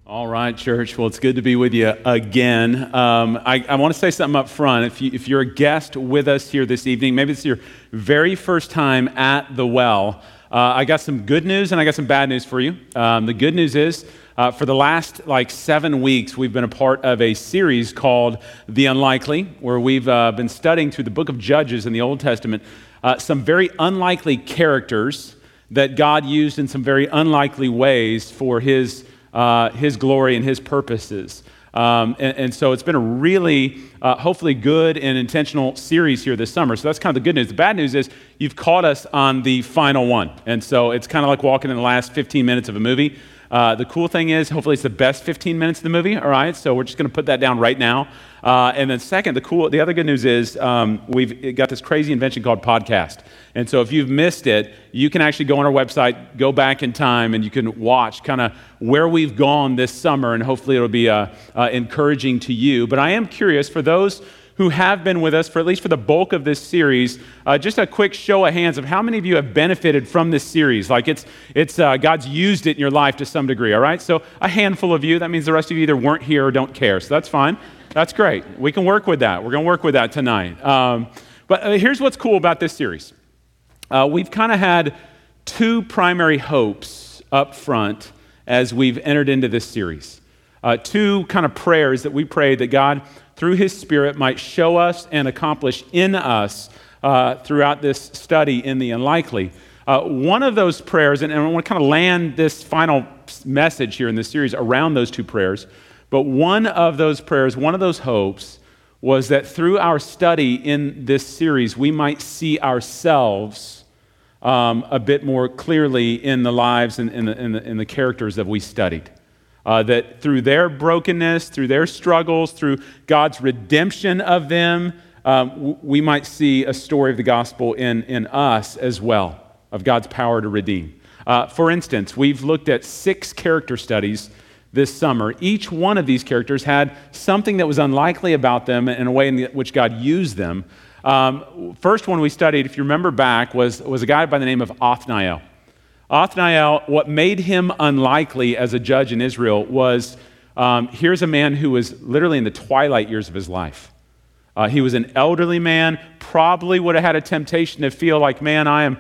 All right, church. Well, it's good to be with you again. I want to say something up front. If you're a guest with us here this evening, maybe it's your very first time at the Well, I got some good news and I got some bad news for you. The good news is, for the last 7 weeks, we've been a part of a series called The Unlikely, where we've been studying through the book of Judges in the Old Testament some very unlikely characters that God used in some very unlikely ways for His glory and His purposes. And so it's been a really, hopefully good and intentional series here this summer. So that's kind of the good news. The bad news is you've caught us on the final one. And so it's kind of like walking in the last 15 minutes of a movie. The cool thing is, hopefully it's the best 15 minutes of the movie, all right? So we're just going to put that down right now. And then second, the other good news is we've got this crazy invention called podcast. And so if you've missed it, you can actually go on our website, go back in time, and you can watch kind of where we've gone this summer, and hopefully it'll be encouraging to you. But I am curious, for those who have been with us for at least for the bulk of this series, just a quick show of hands of how many of you have benefited from this series. Like it's God's used it in your life to some degree, all right? So a handful of you, that means the rest of you either weren't here or don't care, so that's fine. That's great. We can work with that. We're going to work with that tonight. But here's what's cool about this series. We've kind of had two primary hopes up front as we've entered into this series. Two kind of prayers that we prayed that God, through His Spirit, might show us and accomplish in us throughout this study in the unlikely. One of those prayers, and I want to kind of land this final message here in this series around those two prayers, but one of those prayers, one of those hopes, was that through our study in this series, we might see ourselves a bit more clearly in the lives and in the characters that we studied. That through their brokenness, through their struggles, through God's redemption of them, we might see a story of the gospel in us as well, of God's power to redeem. For instance, we've looked at 6 character studies this summer. Each one of these characters had something that was unlikely about them in a way in which God used them. First one we studied, if you remember back, was a guy by the name of Othniel. Othniel, what made him unlikely as a judge in Israel was, here's a man who was literally in the twilight years of his life. He was an elderly man, probably would have had a temptation to feel like, man, I'm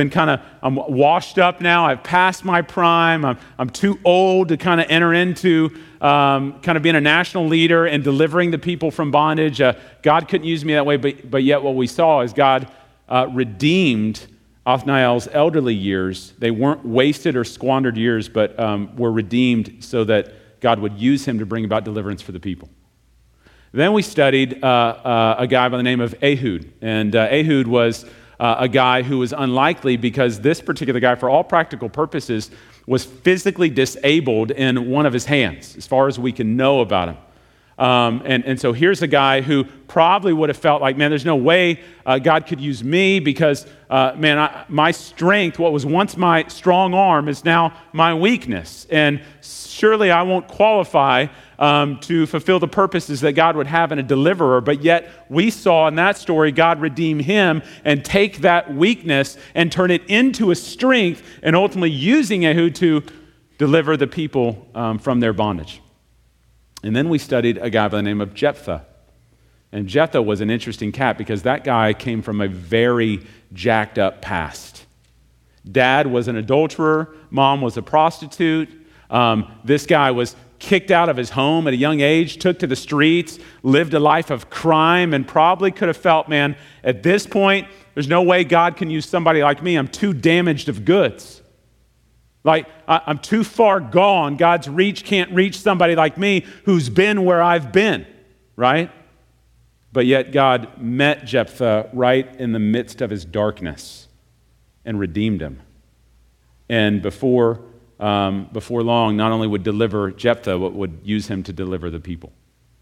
washed up now, I've passed my prime, I'm too old to kind of enter into kind of being a national leader and delivering the people from bondage. God couldn't use me that way, but yet what we saw is God redeemed Othniel's elderly years. They weren't wasted or squandered years, but were redeemed so that God would use him to bring about deliverance for the people. Then we studied a guy by the name of Ehud. And Ehud was a guy who was unlikely because this particular guy, for all practical purposes, was physically disabled in one of his hands, as far as we can know about him. And so here's a guy who probably would have felt like, man, there's no way God could use me because, my strength, what was once my strong arm, is now my weakness. And surely I won't qualify to fulfill the purposes that God would have in a deliverer. But yet we saw in that story God redeem him and take that weakness and turn it into a strength, and ultimately using Ehud to deliver the people from their bondage. And then we studied a guy by the name of Jephthah. And Jephthah was an interesting cat because that guy came from a very jacked up past. Dad was an adulterer. Mom was a prostitute. This guy was kicked out of his home at a young age, took to the streets, lived a life of crime, and probably could have felt, man, at this point, there's no way God can use somebody like me. I'm too damaged of goods. Like, I'm too far gone. God's reach can't reach somebody like me who's been where I've been, right? But yet God met Jephthah right in the midst of his darkness and redeemed him. And before long, not only would deliver Jephthah, but would use him to deliver the people.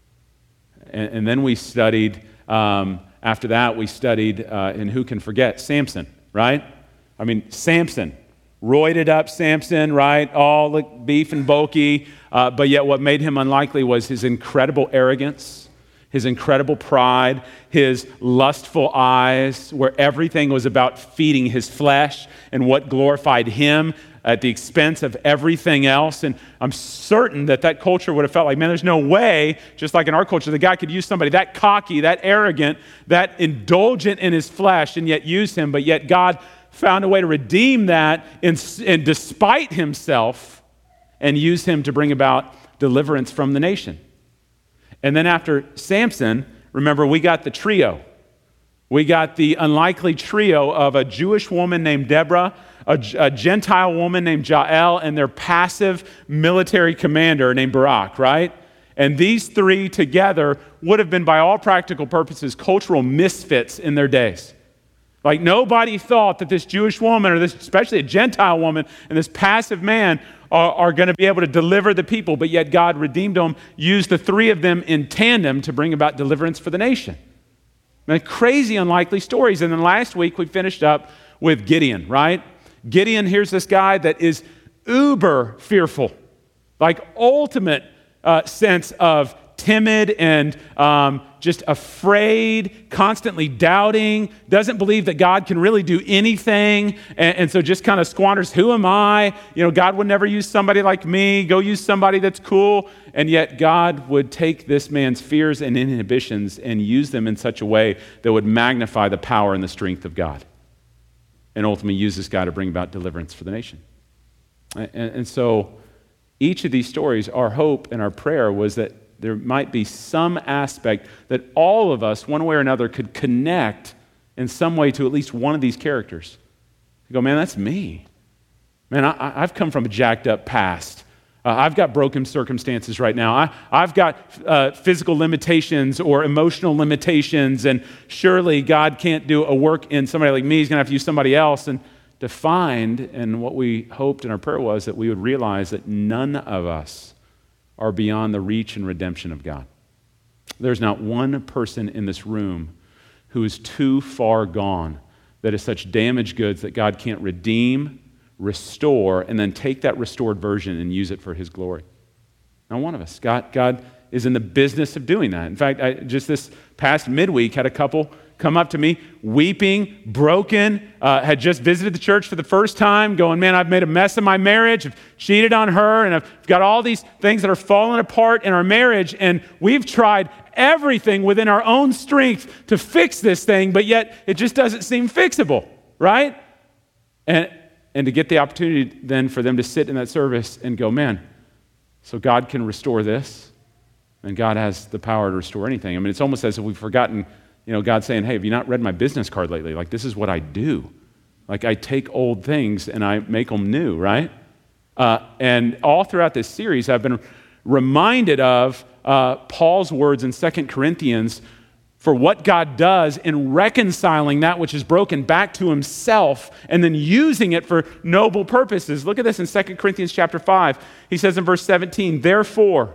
And then we studied, after that, we studied, and who can forget, Samson, right? I mean, Samson. Roided up Samson, right? All the beef and bulky. But yet what made him unlikely was his incredible arrogance, his incredible pride, his lustful eyes, where everything was about feeding his flesh and what glorified him. at the expense of everything else. And I'm certain that culture would have felt like, man, there's no way, just like in our culture, the guy could use somebody that cocky, that arrogant, that indulgent in his flesh and yet use him. But yet God found a way to redeem that and despite himself and use him to bring about deliverance from the nation. And then after Samson, remember, we got the trio. We got the unlikely trio of a Jewish woman named Deborah, a Gentile woman named Jael, and their passive military commander named Barak, right? And these three together would have been, by all practical purposes, cultural misfits in their days. Like, nobody thought that this Jewish woman, or this, especially a Gentile woman, and this passive man are going to be able to deliver the people, but yet God redeemed them, used the three of them in tandem to bring about deliverance for the nation. Man, crazy, unlikely stories. And then last week we finished up with Gideon, right? Gideon, here's this guy that is uber fearful, like ultimate sense of timid and just afraid, constantly doubting, doesn't believe that God can really do anything, and so just kind of squanders, who am I? You know, God would never use somebody like me, go use somebody that's cool. And yet God would take this man's fears and inhibitions and use them in such a way that would magnify the power and the strength of God, and ultimately use this guy to bring about deliverance for the nation. And so each of these stories, our hope and our prayer was that there might be some aspect that all of us, one way or another, could connect in some way to at least one of these characters. You go, man, that's me. Man, I've come from a jacked up past. I've got broken circumstances right now. I've got physical limitations or emotional limitations, and surely God can't do a work in somebody like me. He's going to have to use somebody else. And to find, and what we hoped in our prayer was that we would realize that none of us are beyond the reach and redemption of God. There's not one person in this room who is too far gone, that is such damaged goods that God can't redeem, restore, and then take that restored version and use it for his glory. Not one of us. God is in the business of doing that. In fact, I just this past midweek had a couple come up to me, weeping, broken, had just visited the church for the first time, going, man, I've made a mess of my marriage, I've cheated on her, and I've got all these things that are falling apart in our marriage, and we've tried everything within our own strength to fix this thing, but yet it just doesn't seem fixable, right? And to get the opportunity then for them to sit in that service and go, man, so God can restore this, and God has the power to restore anything. I mean, it's almost as if we've forgotten, God saying, hey, have you not read my business card lately? Like, this is what I do. Like, I take old things and I make them new, right? And all throughout this series, I've been reminded of Paul's words in 2 Corinthians for what God does in reconciling that which is broken back to himself and then using it for noble purposes. Look at this in 2 Corinthians chapter 5. He says in verse 17, therefore,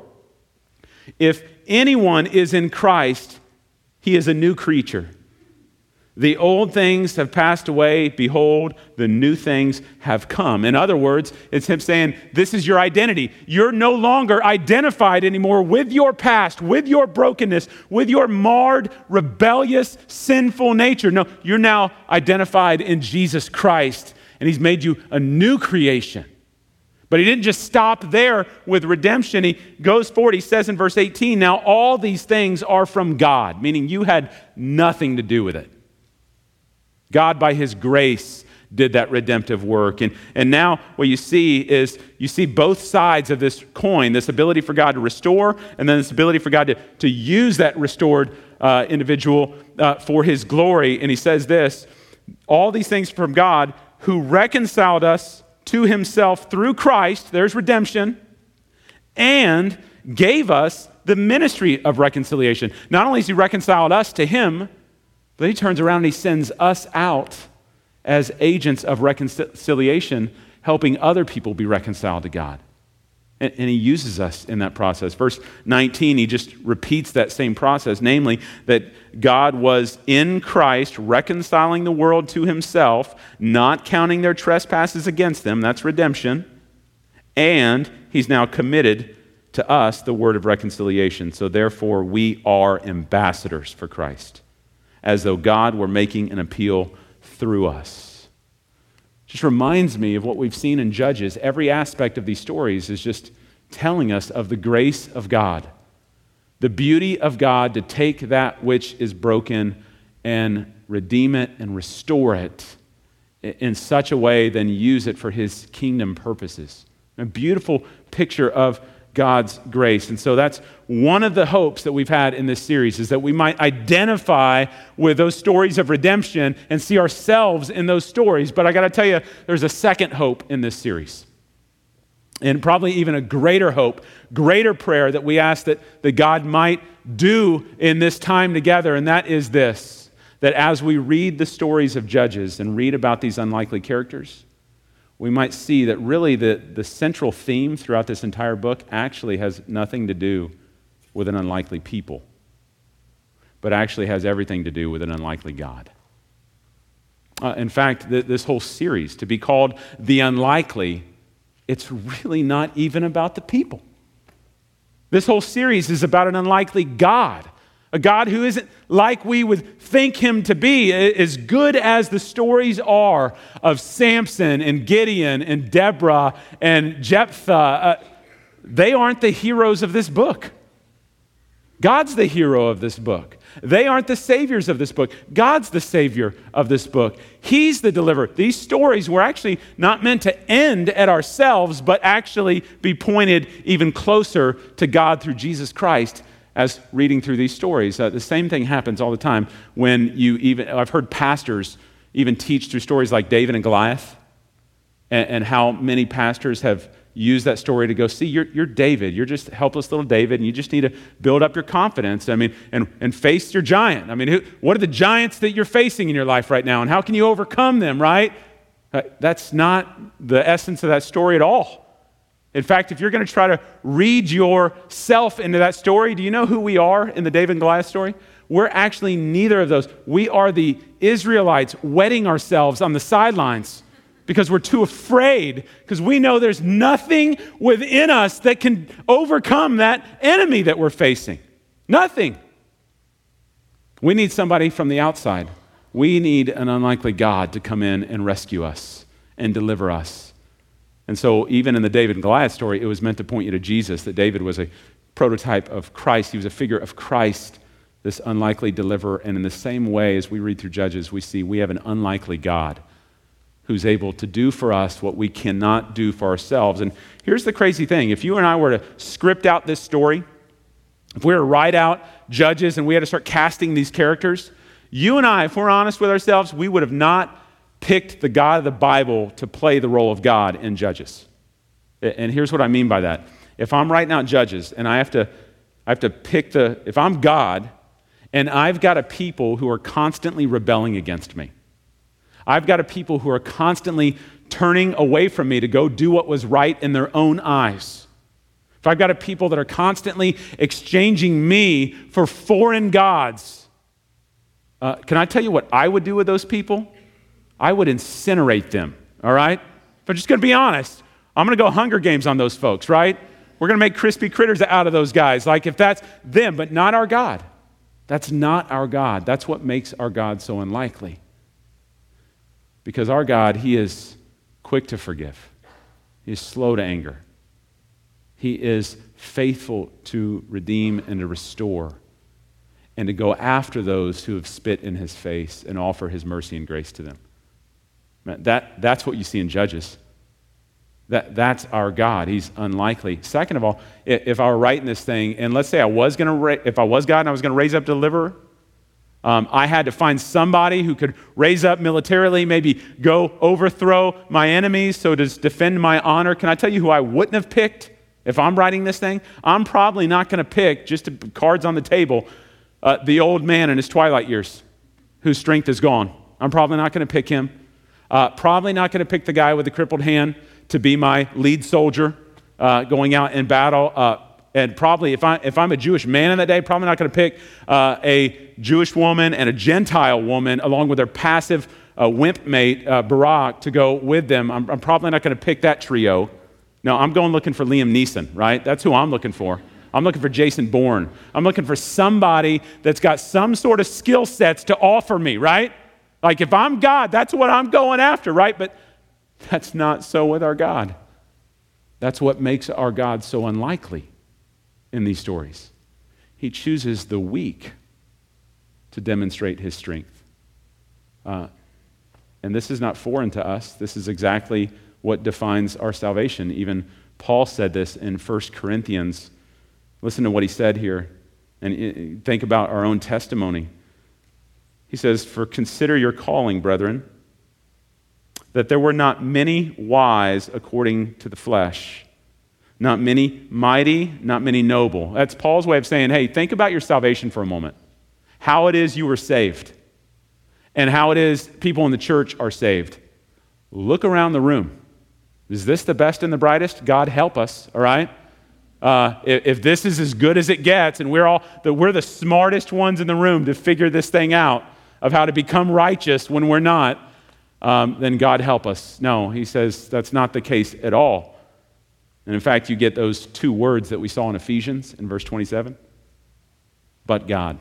if anyone is in Christ, he is a new creature. The old things have passed away. Behold, the new things have come. In other words, it's him saying, this is your identity. You're no longer identified anymore with your past, with your brokenness, with your marred, rebellious, sinful nature. No, you're now identified in Jesus Christ, and he's made you a new creation. But he didn't just stop there with redemption. He goes forward. He says in verse 18, now all these things are from God, meaning you had nothing to do with it. God, by his grace, did that redemptive work. And now what you see is, you see both sides of this coin, this ability for God to restore, and then this ability for God to use that restored individual for his glory. And he says this, all these things from God, who reconciled us to himself through Christ, there's redemption, and gave us the ministry of reconciliation. Not only has he reconciled us to him, but he turns around and he sends us out as agents of reconciliation, helping other people be reconciled to God. And he uses us in that process. Verse 19, he just repeats that same process, namely that God was in Christ reconciling the world to himself, not counting their trespasses against them. That's redemption. And he's now committed to us the word of reconciliation. So therefore, we are ambassadors for Christ, as though God were making an appeal through us. just reminds me of what we've seen in Judges. Every aspect of these stories is just telling us of the grace of God, the beauty of God to take that which is broken and redeem it and restore it in such a way, then use it for his kingdom purposes. A beautiful picture of God's grace. And so that's one of the hopes that we've had in this series, is that we might identify with those stories of redemption and see ourselves in those stories. But I got to tell you, there's a second hope in this series. And probably even a greater hope, greater prayer that we ask that God might do in this time together. And that is this, that as we read the stories of Judges and read about these unlikely characters, we might see that really the central theme throughout this entire book actually has nothing to do with an unlikely people, but actually has everything to do with an unlikely God. In fact, this whole series, to be called The Unlikely, it's really not even about the people. This whole series is about an unlikely God, a God who isn't like we would think him to be. As good as the stories are of Samson and Gideon and Deborah and Jephthah, they aren't the heroes of this book. God's the hero of this book. They aren't the saviors of this book. God's the savior of this book. He's the deliverer. These stories were actually not meant to end at ourselves, but actually be pointed even closer to God through Jesus Christ as reading through these stories. The same thing happens all the time when I've heard pastors even teach through stories like David and Goliath, and how many pastors have used that story to go, see, you're David. You're just helpless little David, and you just need to build up your confidence. I mean, and face your giant. I mean, what are the giants that you're facing in your life right now, and how can you overcome them, right? That's not the essence of that story at all. In fact, if you're going to try to read yourself into that story, do you know who we are in the David and Goliath story? We're actually neither of those. We are the Israelites wetting ourselves on the sidelines because we're too afraid, because we know there's nothing within us that can overcome that enemy that we're facing. Nothing. We need somebody from the outside. We need an unlikely God to come in and rescue us and deliver us. And so even in the David and Goliath story, it was meant to point you to Jesus, that David was a prototype of Christ. He was a figure of Christ, this unlikely deliverer. And in the same way, as we read through Judges, we see we have an unlikely God who's able to do for us what we cannot do for ourselves. And here's the crazy thing. If you and I were to script out this story, if we were to write out Judges and we had to start casting these characters, you and I, if we're honest with ourselves, we would have not picked the God of the Bible to play the role of God in Judges. And here's what I mean by that. If I'm writing out Judges and I have to pick if I'm God and I've got a people who are constantly rebelling against me, I've got a people who are constantly turning away from me to go do what was right in their own eyes, if I've got a people that are constantly exchanging me for foreign gods, can I tell you what I would do with those people? I would incinerate them, all right? If I'm just going to be honest, I'm going to go Hunger Games on those folks, right? We're going to make crispy critters out of those guys, like if that's them, but not our God. That's not our God. That's what makes our God so unlikely. Because our God, he is quick to forgive. He is slow to anger. He is faithful to redeem and to restore and to go after those who have spit in his face and offer his mercy and grace to them. That's what you see in Judges. That's our God. He's unlikely. Second of all, if I were writing this thing, and let's say if I was God and I was going to raise up a deliverer, I had to find somebody who could raise up militarily, maybe go overthrow my enemies so to defend my honor. Can I tell you who I wouldn't have picked if I'm writing this thing? I'm probably not going to pick, just cards on the table, the old man in his twilight years whose strength is gone. I'm probably not going to pick him. Probably not going to pick the guy with the crippled hand to be my lead soldier going out in battle. And probably, if I'm a Jewish man in that day, probably not going to pick a Jewish woman and a Gentile woman along with their passive wimp mate, Barak, to go with them. I'm probably not going to pick that trio. No, I'm going looking for Liam Neeson, right? That's who I'm looking for. I'm looking for Jason Bourne. I'm looking for somebody that's got some sort of skill sets to offer me, right? Like if I'm God, that's what I'm going after, right? But That's not so with our God. That's what makes our God so unlikely in these stories. He chooses the weak to demonstrate his strength. And this is not foreign to us. This is exactly what defines our salvation. Even Paul said this in 1 Corinthians. Listen to what he said here, and think about our own testimony. He says, "For consider your calling, brethren, that there were not many wise according to the flesh, not many mighty, not many noble." That's Paul's way of saying, hey, think about your salvation for a moment. How it is you were saved, and how it is people in the church are saved. Look around the room. Is this the best and the brightest? God help us, all right? If this is as good as it gets, and we're the smartest ones in the room to figure this thing out of how to become righteous when we're not, then God help us. No, he says that's not the case at all. And in fact, you get those two words that we saw in Ephesians in verse 27. But God.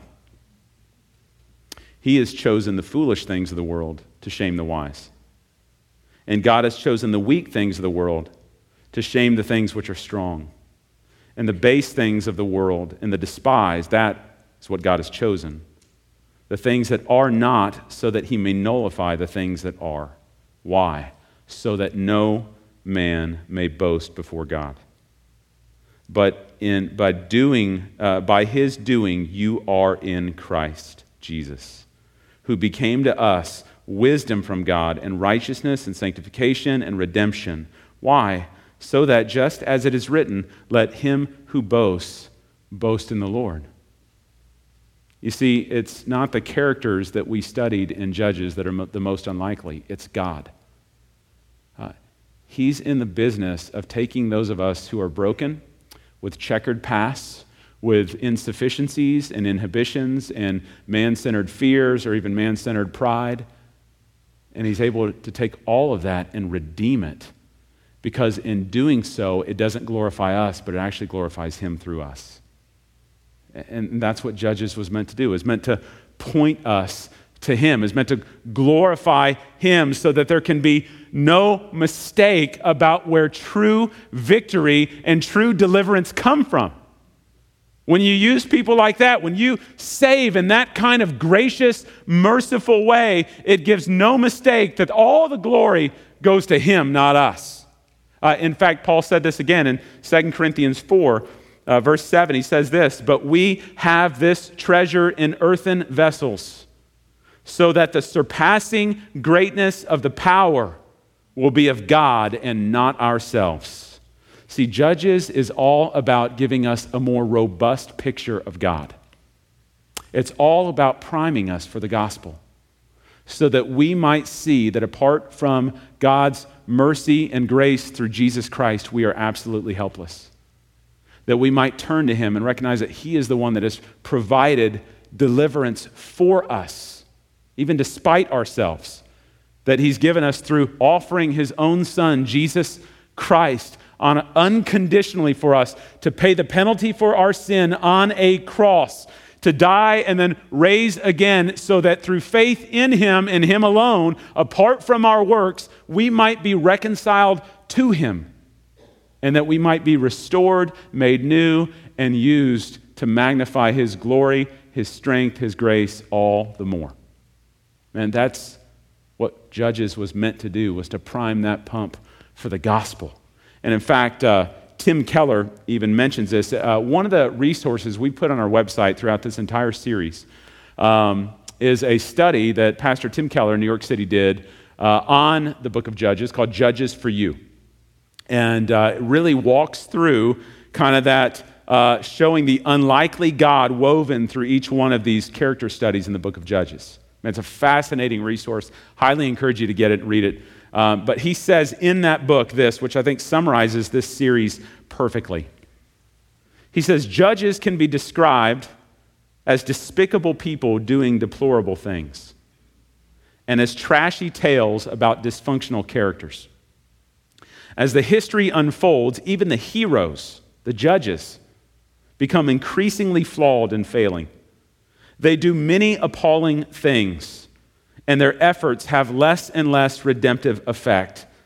He has chosen the foolish things of the world to shame the wise. And God has chosen the weak things of the world to shame the things which are strong. And the base things of the world and the despised, that is what God has chosen. The things that are not, so that he may nullify the things that are. Why? So that no man may boast before God. But by his doing, you are in Christ Jesus, who became to us wisdom from God and righteousness and sanctification and redemption. Why? So that just as it is written, let him who boasts boast in the Lord. You see, it's not the characters that we studied in Judges that are the most unlikely. It's God. He's in the business of taking those of us who are broken, with checkered pasts, with insufficiencies and inhibitions and man-centered fears or even man-centered pride, and he's able to take all of that and redeem it, because in doing so, it doesn't glorify us, but it actually glorifies him through us. And that's what Judges was meant to do. It's meant to point us to him. It's meant to glorify him so that there can be no mistake about where true victory and true deliverance come from. When you use people like that, when you save in that kind of gracious, merciful way, it gives no mistake that all the glory goes to him, not us. In fact, Paul said this again in 2 Corinthians 4, verse 7. He says this, "But we have this treasure in earthen vessels, so that the surpassing greatness of the power will be of God and not ourselves." See, Judges is all about giving us a more robust picture of God. It's all about priming us for the gospel, so that we might see that apart from God's mercy and grace through Jesus Christ, we are absolutely helpless. That we might turn to him and recognize that he is the one that has provided deliverance for us, even despite ourselves, that he's given us through offering his own son, Jesus Christ, unconditionally for us to pay the penalty for our sin on a cross, to die and then raise again, so that through faith in him and him alone, apart from our works, we might be reconciled to him, and that we might be restored, made new, and used to magnify his glory, his strength, his grace all the more. And that's what Judges was meant to do, was to prime that pump for the gospel. And in fact, Tim Keller even mentions this. One of the resources we put on our website throughout this entire series is a study that Pastor Tim Keller in New York City did on the book of Judges, called Judges for You. And it really walks through kind of that showing the unlikely God woven through each one of these character studies in the book of Judges. And it's a fascinating resource. Highly encourage you to get it and read it. But he says in that book this, which I think summarizes this series perfectly. He says, Judges can be described as despicable people doing deplorable things, and as trashy tales about dysfunctional characters. As the history unfolds, even the heroes, the judges, become increasingly flawed and failing. They do many appalling things, and their efforts have less and less redemptive effect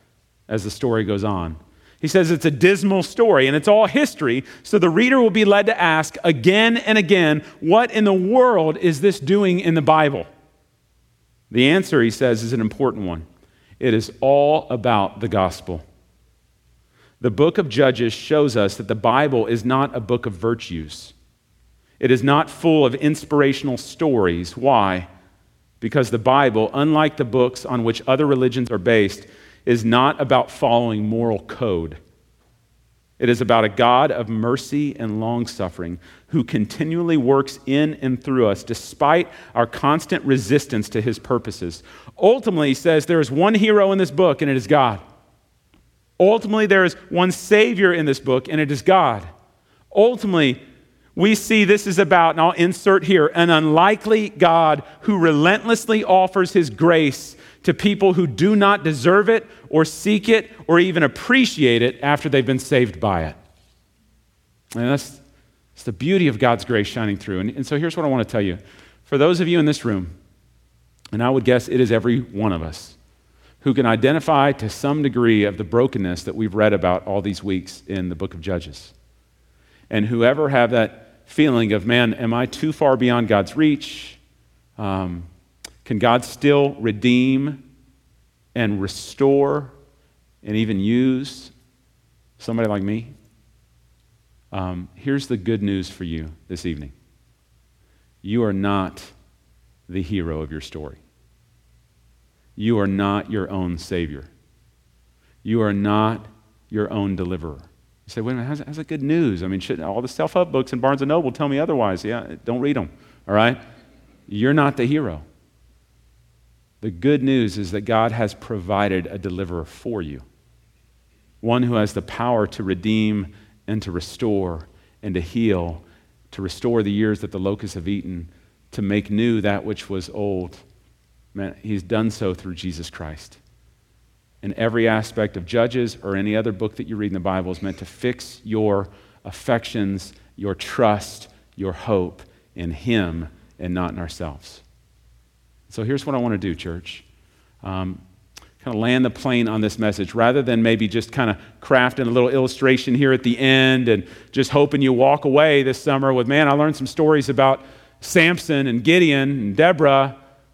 as the story goes on. He says it's a dismal story and it's all history, so the reader will be led to ask again and again, what in the world is this doing in the Bible? The answer, he says, is an important one. It is all about the gospel. The book of Judges shows us that the Bible is not a book of virtues. It is not full of inspirational stories. Why? Because the Bible, unlike the books on which other religions are based, is not about following moral code. It is about a God of mercy and long-suffering who continually works in and through us despite our constant resistance to his purposes. Ultimately, he says there is one hero in this book, and it is God. Ultimately, there is one Savior in this book, and it is God. Ultimately, we see this is about, and I'll insert here, an unlikely God who relentlessly offers his grace to people who do not deserve it or seek it or even appreciate it after they've been saved by it. And that's the beauty of God's grace shining through. And so here's what I want to tell you. For those of you in this room, and I would guess it is every one of us, who can identify to some degree of the brokenness that we've read about all these weeks in the book of Judges. And whoever have that feeling of, man, am I too far beyond God's reach? Can God still redeem and restore and even use somebody like me? Here's the good news for you this evening. You are not the hero of your story. You are not your own Savior. You are not your own deliverer. You say, wait a minute, how's that good news? I mean, all the self-help books in Barnes & Noble tell me otherwise. Yeah, don't read them, all right? You're not the hero. The good news is that God has provided a deliverer for you, one who has the power to redeem and to restore and to heal, to restore the years that the locusts have eaten, to make new that which was old. Man, he's done so through Jesus Christ. And every aspect of Judges or any other book that you read in the Bible is meant to fix your affections, your trust, your hope in him and not in ourselves. So here's what I want to do, church. Kind of land the plane on this message rather than maybe just kind of crafting a little illustration here at the end and just hoping you walk away this summer with, man, I learned some stories about Samson and Gideon and Deborah.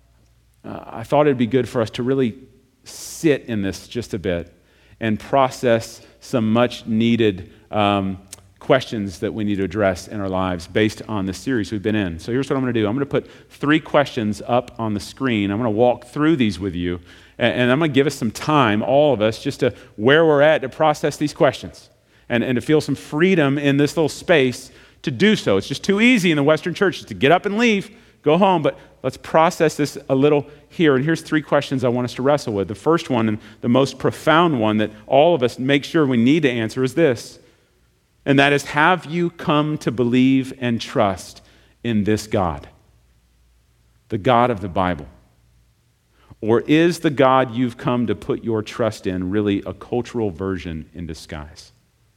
I thought it'd be good for us to really sit in this just a bit and process some much needed questions that we need to address in our lives based on the series we've been in. So here's what I'm going to do. I'm going to put 3 questions up on the screen. I'm going to walk through these with you, and I'm going to give us some time, all of us, just to where we're at to process these questions and to feel some freedom in this little space to do so. It's just too easy in the Western church to get up and leave, go home, but let's process this a little here. And here's 3 questions I want us to wrestle with. The first one, and the most profound one that all of us make sure we need to answer, is this. And that is, have you come to believe and trust in this God, the God of the Bible? Or is the God you've come to put your trust in really a cultural version in disguise?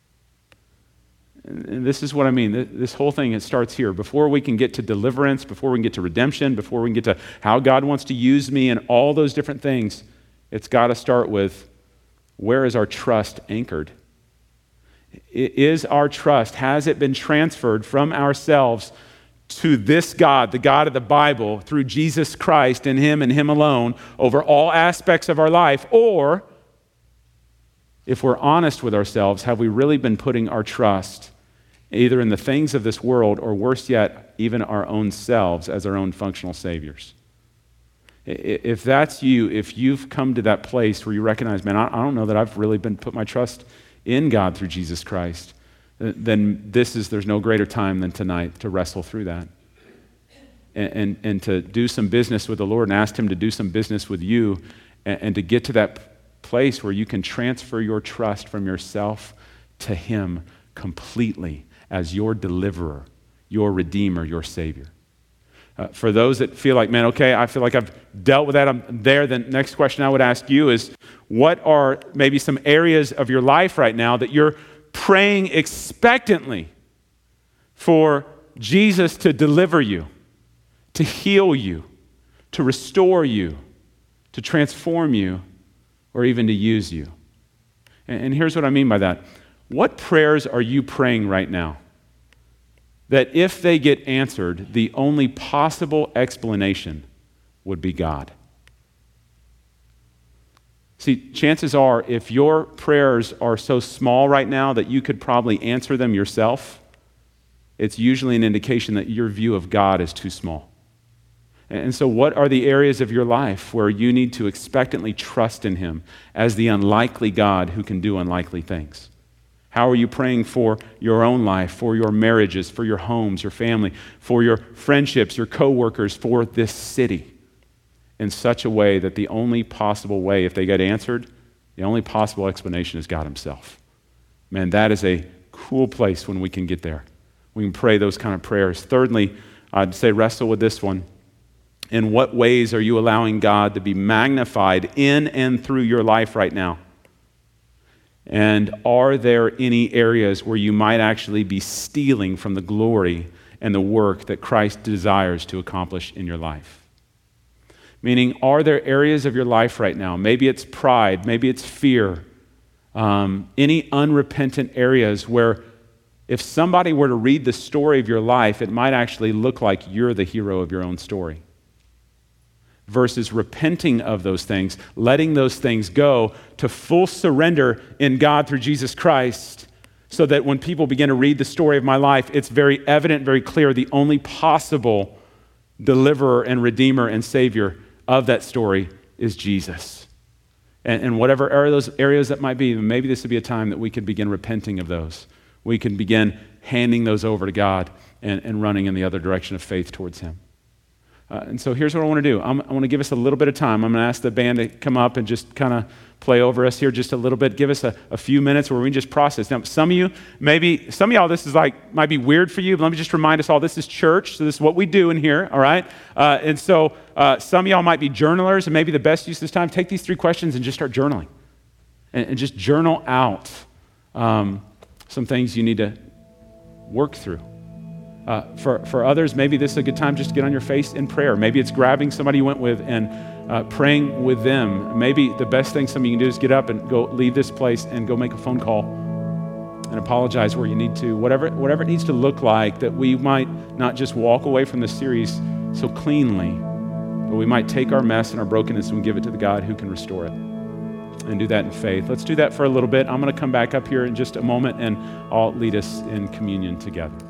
And this is what I mean. This whole thing, it starts here. Before we can get to deliverance, before we can get to redemption, before we can get to how God wants to use me and all those different things, it's got to start with, where is our trust anchored? Is our trust, has it been transferred from ourselves to this God, the God of the Bible, through Jesus Christ and Him alone over all aspects of our life? Or, if we're honest with ourselves, have we really been putting our trust either in the things of this world or, worse yet, even our own selves as our own functional saviors? If that's you, if you've come to that place where you recognize, man, I don't know that I've really been put my trust in God through Jesus Christ, then there's no greater time than tonight to wrestle through that and to do some business with the Lord and ask Him to do some business with you and to get to that place where you can transfer your trust from yourself to Him completely as your deliverer, your redeemer, your savior. For those that feel like, man, okay, I feel like I've dealt with that, I'm there, the next question I would ask you is, what are maybe some areas of your life right now that you're praying expectantly for Jesus to deliver you, to heal you, to restore you, to transform you, or even to use you? And here's what I mean by that. What prayers are you praying right now that if they get answered, the only possible explanation would be God? See, chances are, if your prayers are so small right now that you could probably answer them yourself, it's usually an indication that your view of God is too small. And so what are the areas of your life where you need to expectantly trust in Him as the unlikely God who can do unlikely things? How are you praying for your own life, for your marriages, for your homes, your family, for your friendships, your coworkers, for this city, in such a way that the only possible way, if they get answered, the only possible explanation is God Himself? Man, that is a cool place when we can get there. We can pray those kind of prayers. Thirdly, I'd say wrestle with this one. In what ways are you allowing God to be magnified in and through your life right now? And are there any areas where you might actually be stealing from the glory and the work that Christ desires to accomplish in your life? Meaning, are there areas of your life right now, maybe it's pride, maybe it's fear, any unrepentant areas where if somebody were to read the story of your life, it might actually look like you're the hero of your own story? Versus repenting of those things, letting those things go to full surrender in God through Jesus Christ, so that when people begin to read the story of my life, it's very evident, very clear, the only possible deliverer and redeemer and savior of that story is Jesus. And whatever those areas that might be, maybe this would be a time that we could begin repenting of those. We can begin handing those over to God and running in the other direction of faith towards Him. And so here's what I want to do. I want to give us a little bit of time. I'm going to ask the band to come up and just kind of play over us here just a little bit. Give us a few minutes where we can just process. Now, some of y'all, this is might be weird for you, but let me just remind us all, this is church, so this is what we do in here, all right? And so some of y'all might be journalers, and maybe the best use of this time, take these 3 questions and just start journaling. And just journal out some things you need to work through. For others, maybe this is a good time just to get on your face in prayer. Maybe it's grabbing somebody you went with and praying with them. Maybe the best thing some of you can do is get up and go leave this place and go make a phone call and apologize where you need to. Whatever it needs to look like, that we might not just walk away from this series so cleanly, but we might take our mess and our brokenness and give it to the God who can restore it, and do that in faith. Let's do that for a little bit. I'm going to come back up here in just a moment, and I'll lead us in communion together.